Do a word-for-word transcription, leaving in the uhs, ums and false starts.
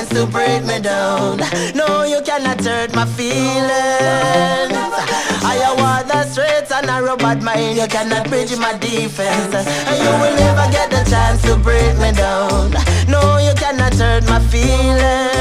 to break me down. No, you cannot hurt my feelings. I want the streets and a robot mind. You cannot bridge my defense, and you will never get the chance to break me down. No, you cannot hurt my feelings.